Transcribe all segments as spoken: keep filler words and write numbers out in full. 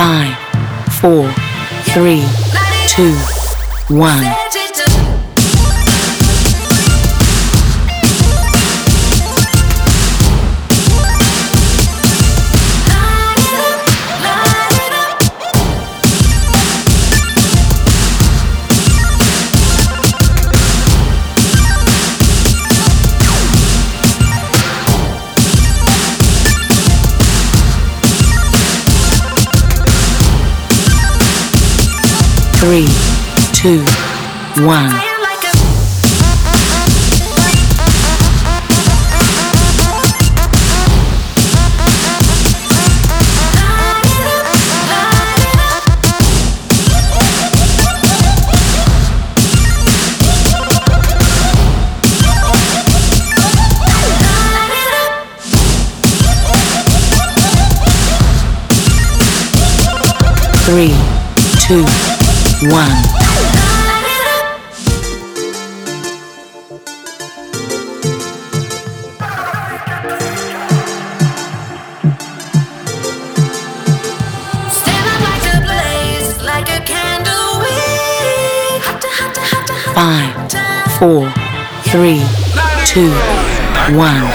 Five, four, three, two, one. Three, two, one. Three, two, one. Five, four, three, two, one.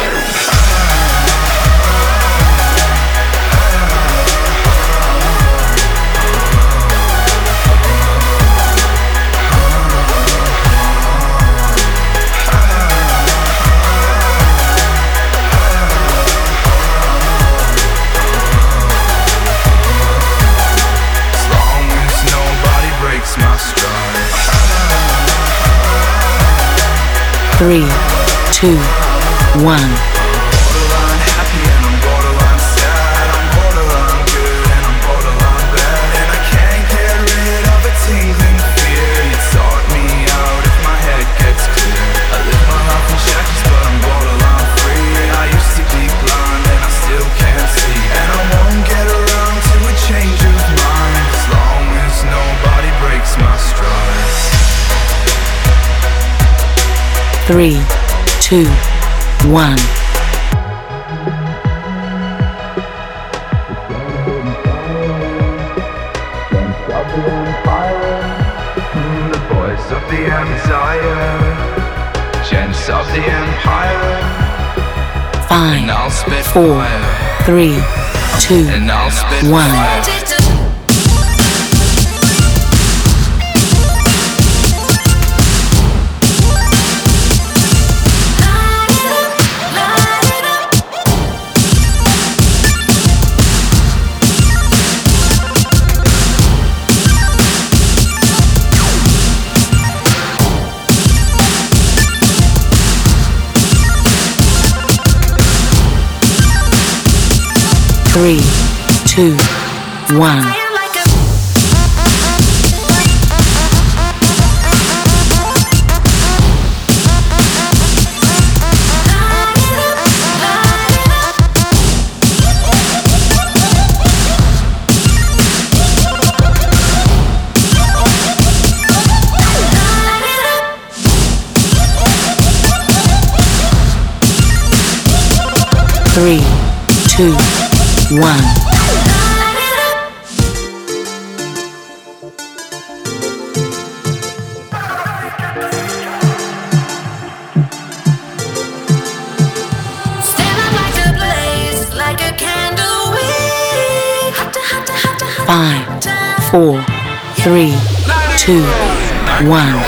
Three, two, one. Borderline happy and I'm borderline sad. I'm borderline good and I'm borderline bad. And I can't get rid of a tingling fear. You taught me out if my head gets clear. I live my life in shackles but I'm borderline free. I used to be blind and I still can't see. And I won't get around to a change of mind as long as nobody breaks my stride. Three, two, one. The voice of the empire, gents of the empire. Five, four, three, two, one. Three, two, one. Three, two, one. Five, four, three, two, one.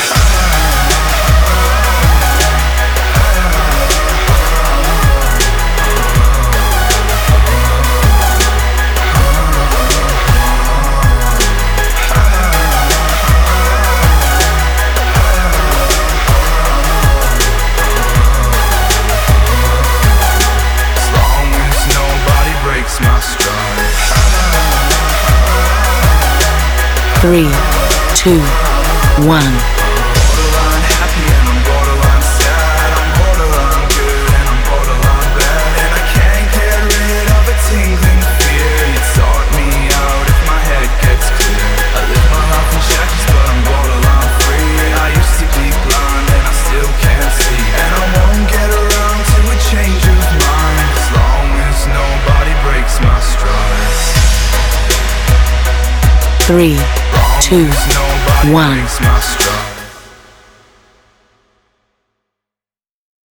Three, two, one. Borderline happy and I'm borderline sad. I'm borderline good and I'm borderline bad. And I can't get rid of a tingling fear. You taught me out if my head gets clear. I live my life in shackles but I'm borderline free. I used to be blind and I still can't see. And I won't get around to a change of mind as long as nobody breaks my stride. three, two, one.